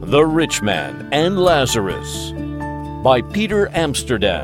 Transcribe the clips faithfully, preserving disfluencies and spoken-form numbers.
The Rich Man and Lazarus by Peter Amsterdam.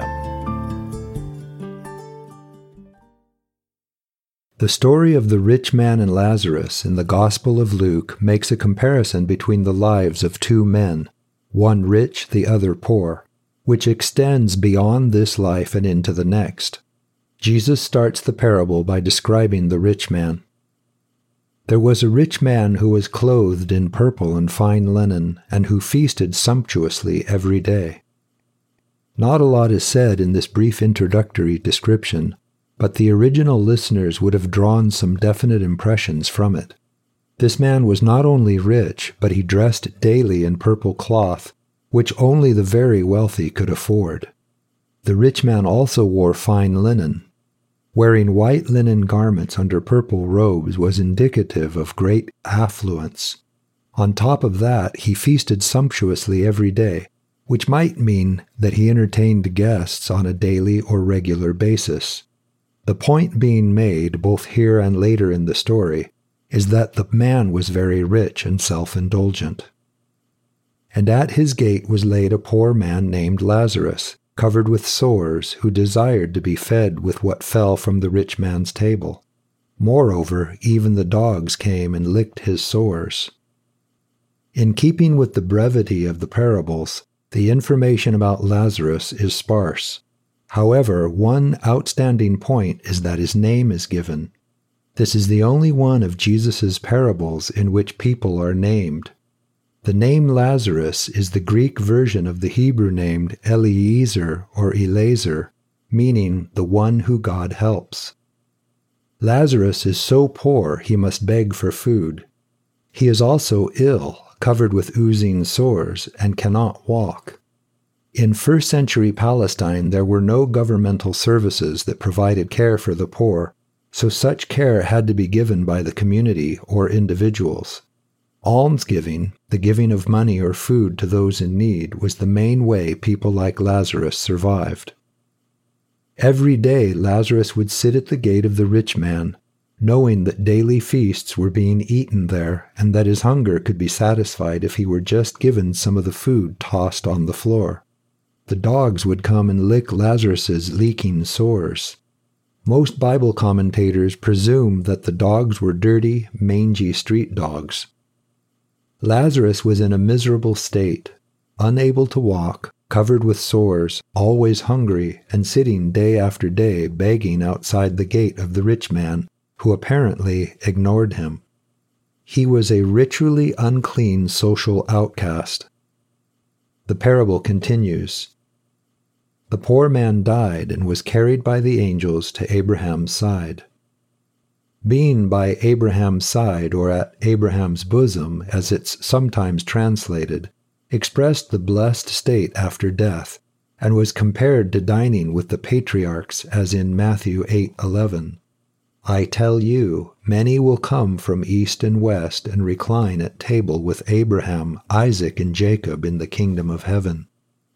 The story of the rich man and Lazarus in the Gospel of Luke makes a comparison between the lives of two men, one rich, the other poor, which extends beyond this life and into the next. Jesus starts the parable by describing the rich man. There was a rich man who was clothed in purple and fine linen, and who feasted sumptuously every day. Not a lot is said in this brief introductory description, but the original listeners would have drawn some definite impressions from it. This man was not only rich, but he dressed daily in purple cloth, which only the very wealthy could afford. The rich man also wore fine linen. Wearing white linen garments under purple robes was indicative of great affluence. On top of that, he feasted sumptuously every day, which might mean that he entertained guests on a daily or regular basis. The point being made, both here and later in the story, is that the man was very rich and self-indulgent. And at his gate was laid a poor man named Lazarus, covered with sores, who desired to be fed with what fell from the rich man's table. Moreover, even the dogs came and licked his sores. In keeping with the brevity of the parables, the information about Lazarus is sparse. However, one outstanding point is that his name is given. This is the only one of Jesus' parables in which people are named. The name Lazarus is the Greek version of the Hebrew name Eliezer or Eleazar, meaning the one who God helps. Lazarus is so poor he must beg for food. He is also ill, covered with oozing sores, and cannot walk. In first century Palestine, there were no governmental services that provided care for the poor, so such care had to be given by the community or individuals. Almsgiving, the giving of money or food to those in need, was the main way people like Lazarus survived. Every day Lazarus would sit at the gate of the rich man, knowing that daily feasts were being eaten there and that his hunger could be satisfied if he were just given some of the food tossed on the floor. The dogs would come and lick Lazarus's leaking sores. Most Bible commentators presume that the dogs were dirty, mangy street dogs. Lazarus was in a miserable state, unable to walk, covered with sores, always hungry, and sitting day after day begging outside the gate of the rich man, who apparently ignored him. He was a ritually unclean social outcast. The parable continues. The poor man died and was carried by the angels to Abraham's side. Being by Abraham's side, or at Abraham's bosom, as it's sometimes translated, expressed the blessed state after death, and was compared to dining with the patriarchs, as in Matthew eight eleven. I tell you, many will come from east and west and recline at table with Abraham, Isaac, and Jacob in the kingdom of heaven.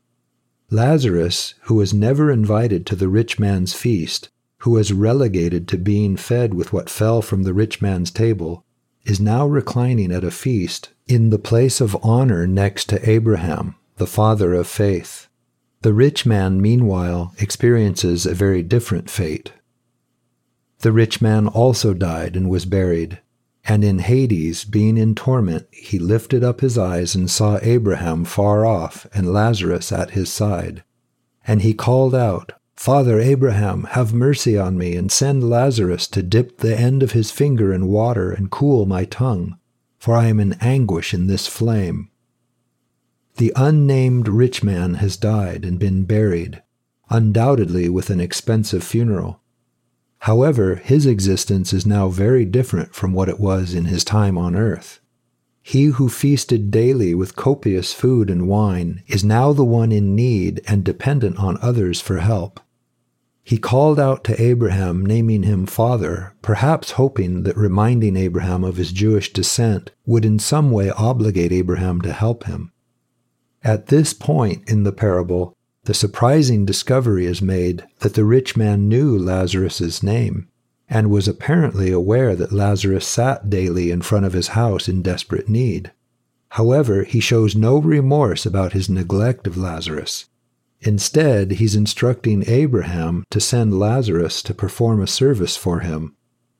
Lazarus, who was never invited to the rich man's feast, who was relegated to being fed with what fell from the rich man's table, is now reclining at a feast in the place of honor next to Abraham, the father of faith. The rich man, meanwhile, experiences a very different fate. The rich man also died and was buried, and in Hades, being in torment, he lifted up his eyes and saw Abraham far off and Lazarus at his side. And he called out, Father Abraham, have mercy on me, and send Lazarus to dip the end of his finger in water and cool my tongue, for I am in anguish in this flame. The unnamed rich man has died and been buried, undoubtedly with an expensive funeral. However, his existence is now very different from what it was in his time on earth. He who feasted daily with copious food and wine is now the one in need and dependent on others for help. He called out to Abraham, naming him Father, perhaps hoping that reminding Abraham of his Jewish descent would in some way obligate Abraham to help him. At this point in the parable, the surprising discovery is made that the rich man knew Lazarus's name, and was apparently aware that Lazarus sat daily in front of his house in desperate need. However, he shows no remorse about his neglect of Lazarus. Instead, he's instructing Abraham to send Lazarus to perform a service for him.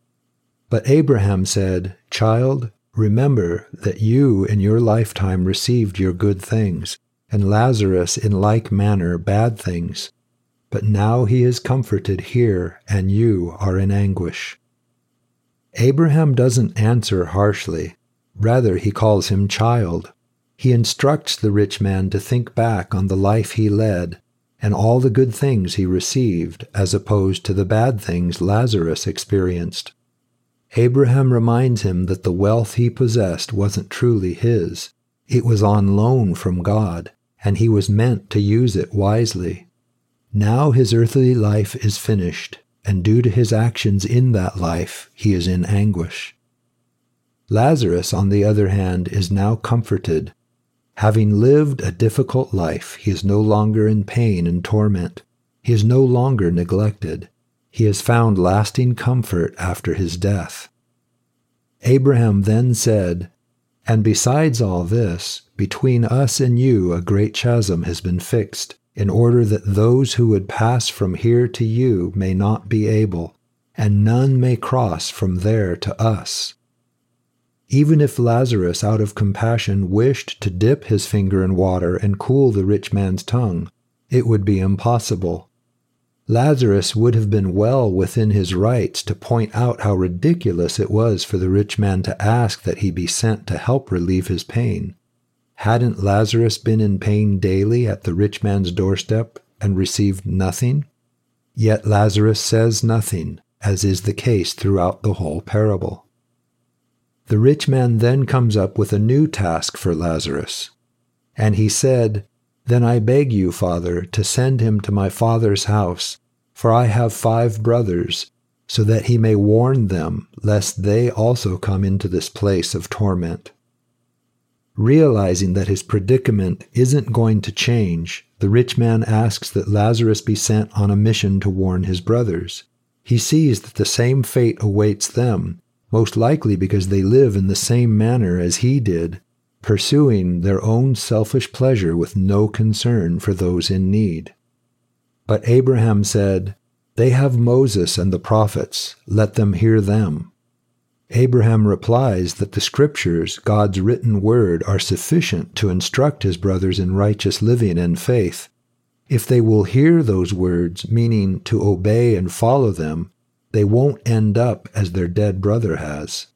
But Abraham said, "Child, remember that you in your lifetime received your good things, and Lazarus in like manner bad things. But now he is comforted here, and you are in anguish." Abraham doesn't answer harshly. Rather, he calls him child. He instructs the rich man to think back on the life he led and all the good things he received, as opposed to the bad things Lazarus experienced. Abraham reminds him that the wealth he possessed wasn't truly his. It was on loan from God, and he was meant to use it wisely. Now his earthly life is finished, and due to his actions in that life, he is in anguish. Lazarus, on the other hand, is now comforted. Having lived a difficult life, he is no longer in pain and torment. He is no longer neglected. He has found lasting comfort after his death. Abraham then said, "And besides all this, between us and you a great chasm has been fixed, in order that those who would pass from here to you may not be able, and none may cross from there to us." Even if Lazarus, out of compassion, wished to dip his finger in water and cool the rich man's tongue, it would be impossible. Lazarus would have been well within his rights to point out how ridiculous it was for the rich man to ask that he be sent to help relieve his pain. Hadn't Lazarus been in pain daily at the rich man's doorstep and received nothing? Yet Lazarus says nothing, as is the case throughout the whole parable. The rich man then comes up with a new task for Lazarus. And he said, "Then I beg you, Father, to send him to my father's house, for I have five brothers, so that he may warn them, lest they also come into this place of torment." Realizing that his predicament isn't going to change, the rich man asks that Lazarus be sent on a mission to warn his brothers. He sees that the same fate awaits them, most likely because they live in the same manner as he did, pursuing their own selfish pleasure with no concern for those in need. But Abraham said, "They have Moses and the prophets, let them hear them." Abraham replies that the Scriptures, God's written word, are sufficient to instruct his brothers in righteous living and faith. If they will hear those words, meaning to obey and follow them, they won't end up as their dead brother has.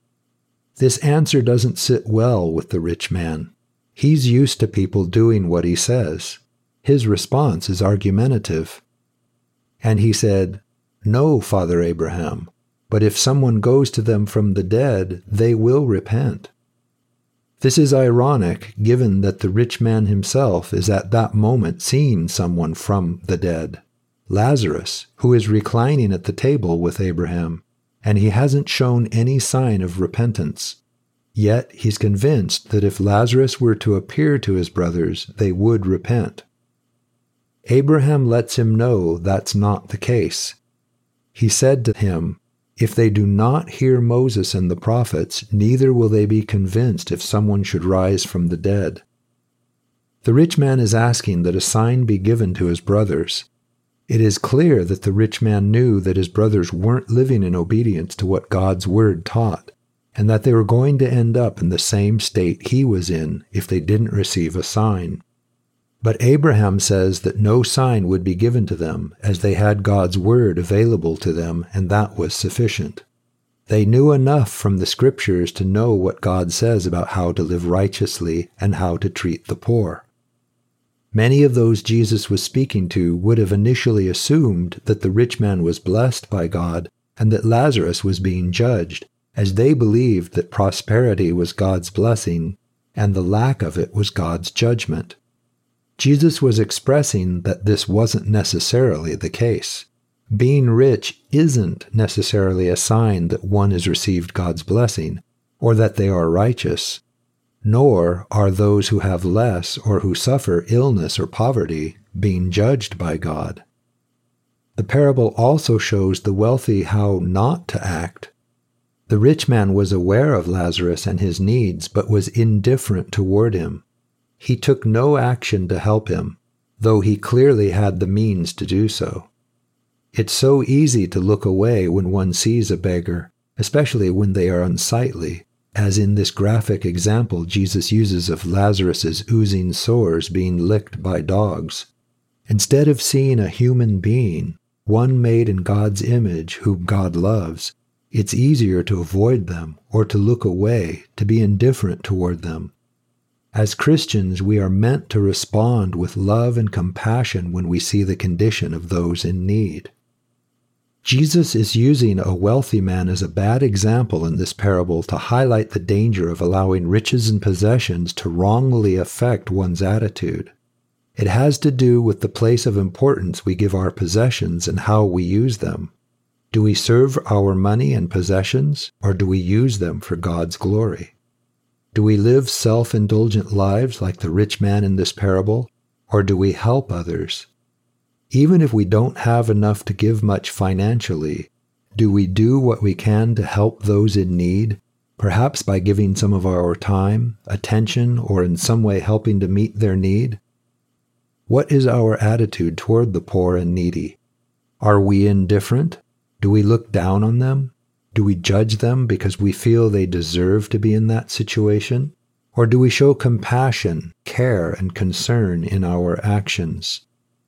This answer doesn't sit well with the rich man. He's used to people doing what he says. His response is argumentative. And he said, "No, Father Abraham, but if someone goes to them from the dead, they will repent." This is ironic, given that the rich man himself is at that moment seeing someone from the dead, Lazarus, who is reclining at the table with Abraham, and he hasn't shown any sign of repentance. Yet he's convinced that if Lazarus were to appear to his brothers, they would repent. Abraham lets him know that's not the case. He said to him, "If they do not hear Moses and the prophets, neither will they be convinced if someone should rise from the dead." The rich man is asking that a sign be given to his brothers. It is clear that the rich man knew that his brothers weren't living in obedience to what God's word taught, and that they were going to end up in the same state he was in if they didn't receive a sign. But Abraham says that no sign would be given to them, as they had God's word available to them, and that was sufficient. They knew enough from the Scriptures to know what God says about how to live righteously and how to treat the poor. Many of those Jesus was speaking to would have initially assumed that the rich man was blessed by God and that Lazarus was being judged, as they believed that prosperity was God's blessing and the lack of it was God's judgment. Jesus was expressing that this wasn't necessarily the case. Being rich isn't necessarily a sign that one has received God's blessing or that they are righteous. Nor are those who have less or who suffer illness or poverty being judged by God. The parable also shows the wealthy how not to act. The rich man was aware of Lazarus and his needs, but was indifferent toward him. He took no action to help him, though he clearly had the means to do so. It's so easy to look away when one sees a beggar, especially when they are unsightly, as in this graphic example Jesus uses of Lazarus's oozing sores being licked by dogs. Instead of seeing a human being, one made in God's image whom God loves, it's easier to avoid them or to look away, to be indifferent toward them. As Christians, we are meant to respond with love and compassion when we see the condition of those in need. Jesus is using a wealthy man as a bad example in this parable to highlight the danger of allowing riches and possessions to wrongly affect one's attitude. It has to do with the place of importance we give our possessions and how we use them. Do we serve our money and possessions, or do we use them for God's glory? Do we live self-indulgent lives like the rich man in this parable, or do we help others? Even if we don't have enough to give much financially, do we do what we can to help those in need, perhaps by giving some of our time, attention, or in some way helping to meet their need? What is our attitude toward the poor and needy? Are we indifferent? Do we look down on them? Do we judge them because we feel they deserve to be in that situation? Or do we show compassion, care, and concern in our actions?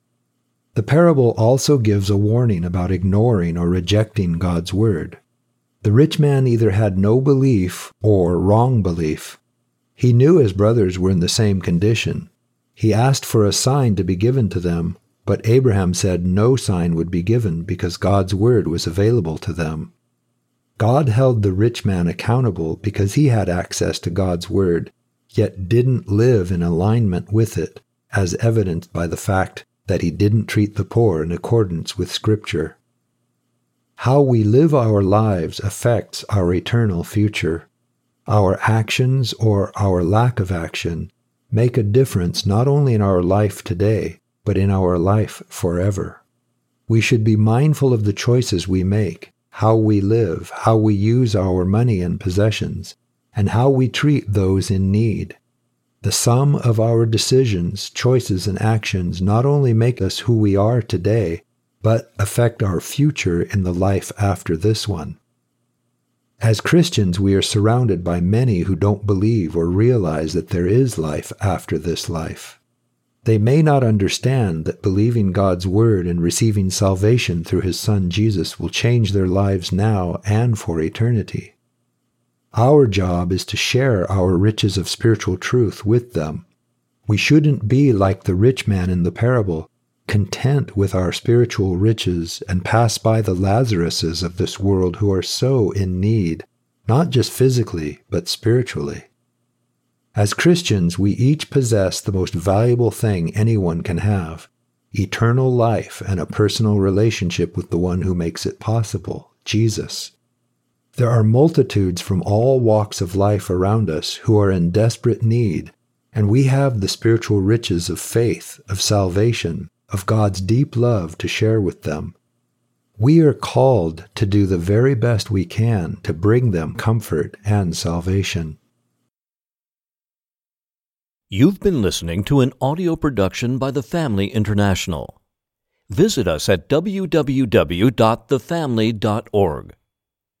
The parable also gives a warning about ignoring or rejecting God's word. The rich man either had no belief or wrong belief. He knew his brothers were in the same condition. He asked for a sign to be given to them, but Abraham said no sign would be given because God's word was available to them. God held the rich man accountable because he had access to God's word, yet didn't live in alignment with it, as evidenced by the fact that he didn't treat the poor in accordance with Scripture. How we live our lives affects our eternal future. Our actions or our lack of action make a difference not only in our life today, but in our life forever. We should be mindful of the choices we make, how we live, how we use our money and possessions, and how we treat those in need. The sum of our decisions, choices, and actions not only make us who we are today, but affect our future in the life after this one. As Christians, we are surrounded by many who don't believe or realize that there is life after this life. They may not understand that believing God's word and receiving salvation through his Son Jesus will change their lives now and for eternity. Our job is to share our riches of spiritual truth with them. We shouldn't be like the rich man in the parable, content with our spiritual riches and pass by the Lazaruses of this world who are so in need, not just physically, but spiritually. As Christians, we each possess the most valuable thing anyone can have, eternal life and a personal relationship with the one who makes it possible, Jesus. There are multitudes from all walks of life around us who are in desperate need, and we have the spiritual riches of faith, of salvation, of God's deep love to share with them. We are called to do the very best we can to bring them comfort and salvation. You've been listening to an audio production by The Family International. Visit us at w w w dot the family dot org.